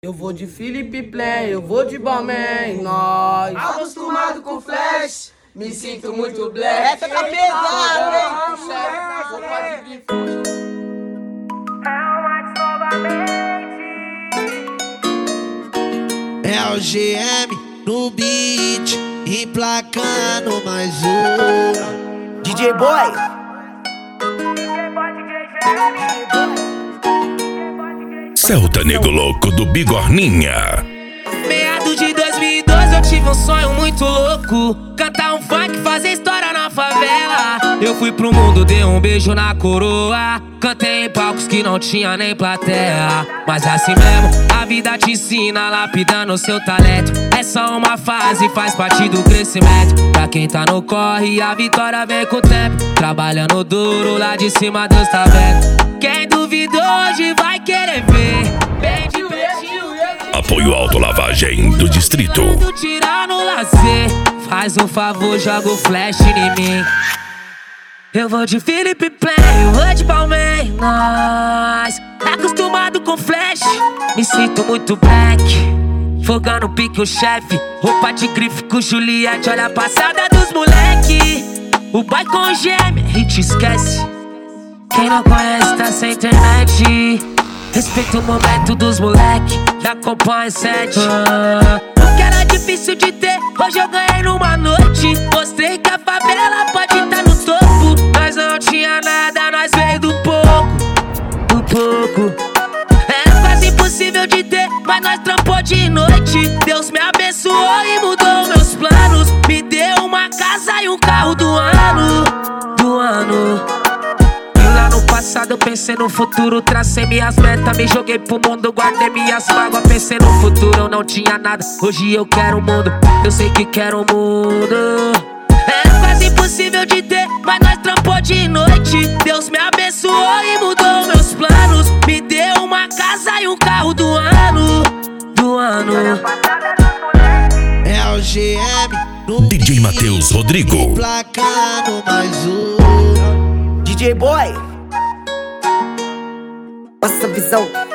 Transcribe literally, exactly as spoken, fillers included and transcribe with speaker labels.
Speaker 1: Eu vou de Felipe Plan, eu vou de Balmain, nós.
Speaker 2: Acostumado com flash, me sinto muito black.
Speaker 1: Essa tá pesada, hein? Chefe, vou fazer grifo.
Speaker 3: É o G M no beat, emplacando mais um.
Speaker 2: D J Boy.
Speaker 4: Celta Nego Louco do Bigorninha.
Speaker 5: Meados de dois mil e doze eu tive um sonho muito louco, cantar um funk, fazer história na favela. Eu fui pro mundo, dei um beijo na coroa, cantei em palcos que não tinha nem plateia. Mas assim mesmo, a vida te ensina, lapidando seu talento. É só uma fase, faz parte do crescimento. Pra quem tá no corre, a vitória vem com o tempo. Trabalhando duro, lá de cima Deus tá vendo. Quem duvidou hoje vai querer ver. Bem de pertinho.
Speaker 4: Apoio Autolavagem do Distrito.
Speaker 5: Tirar no lazer, faz um favor, joga o flash em mim. Eu vou de Felipe Plan, eu vou de Balmain, nós. Acostumado com flash, me sinto muito black. Fogando pique o chefe, roupa de grife com Juliette. Olha a passada dos moleque. O boy com gêmea, a gente esquece. Quem não conhece tá sem internet. Respeita o momento dos moleque, que acompanha sete. ah, O que era difícil de ter, hoje eu ganhei numa noite. Mostrei que a favela pode estar no topo. Nós não tinha nada, nós veio do pouco, do pouco. Era quase impossível de ter, mas nós trampou de noite. Deus me abençoou e mudou meus planos. Me deu uma casa e um carro do ano, do ano. No passado eu pensei no futuro, tracei minhas metas, me joguei pro mundo, guardei minhas mágoas, pensei no futuro, eu não tinha nada, hoje eu quero o mundo, eu sei que quero o mundo. Era quase impossível de ter, mas nós trampou de noite. Deus me abençoou e mudou meus planos. Me deu uma casa e um carro do ano, do ano.
Speaker 3: É o G M no
Speaker 4: D J Matheus Rodrigo.
Speaker 3: Emplacando mais um.
Speaker 2: D J Boy. Passa a visão.